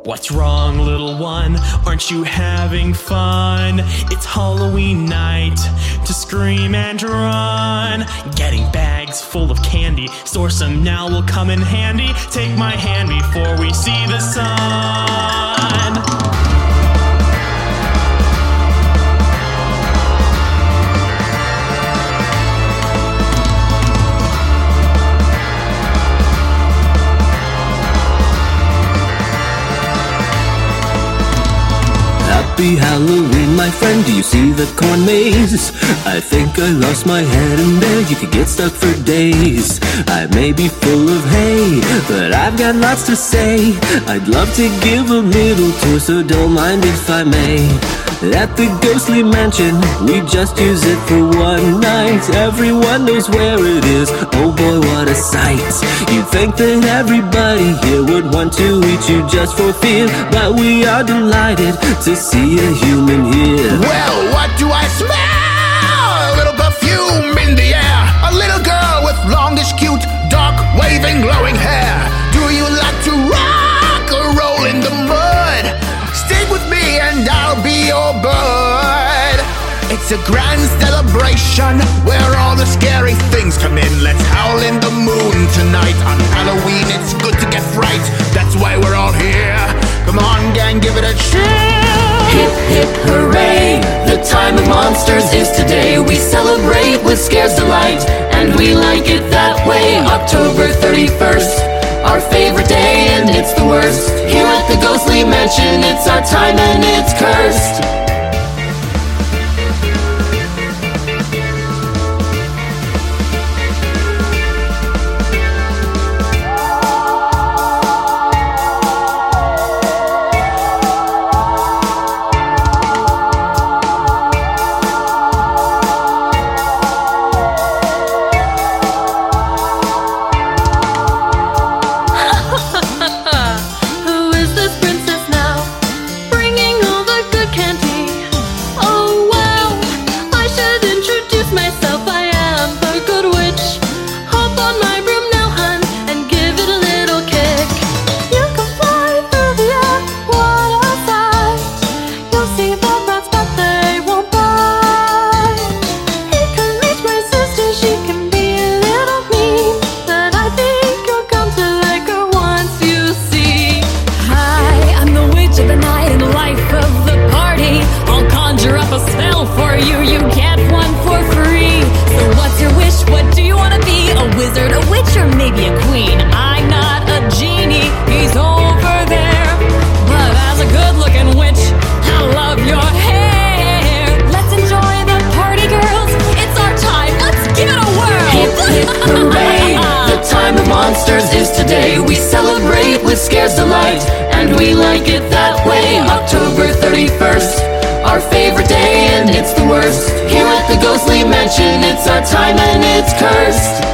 What's wrong, little one? Aren't you having fun? It's Halloween night to scream and run. Getting bags full of candy, store some now will come in handy. Take my hand before we see the sun. Happy Halloween, my friend, do you see the corn maze? I think I lost my head in there, you could get stuck for days. I may be full of hay, but I've got lots to say. I'd love to give a little tour, so don't mind if I may. At the ghostly mansion, we just use it for one night. Everyone knows where it is, oh boy what a sight. You'd think that everybody here would want to eat you just for fear, but we are delighted to see a human here. Well, what do I smell? A little perfume in the air. A little girl with longish, cute, dark, waving, glowing hair. Do you like to rock or roll in the mud? Stick with me and I'll be your bud. It's a grand celebration where all the scary things come in. Let's howl in the moon tonight. On Halloween it's good to get fright. That's why we're all here. Come on gang, give it a cheer. Hip hip hooray, the time of monsters is today. We celebrate with scares delight, and we like it that way. October 31st, our favorite day, and it's the worst. Here at the Ghostly Mansion, it's our time and it's cursed. We celebrate with scares delight, and we like it that way. October 31st, our favorite day, and it's the worst. Here at the Ghostly Mansion, it's our time and it's cursed.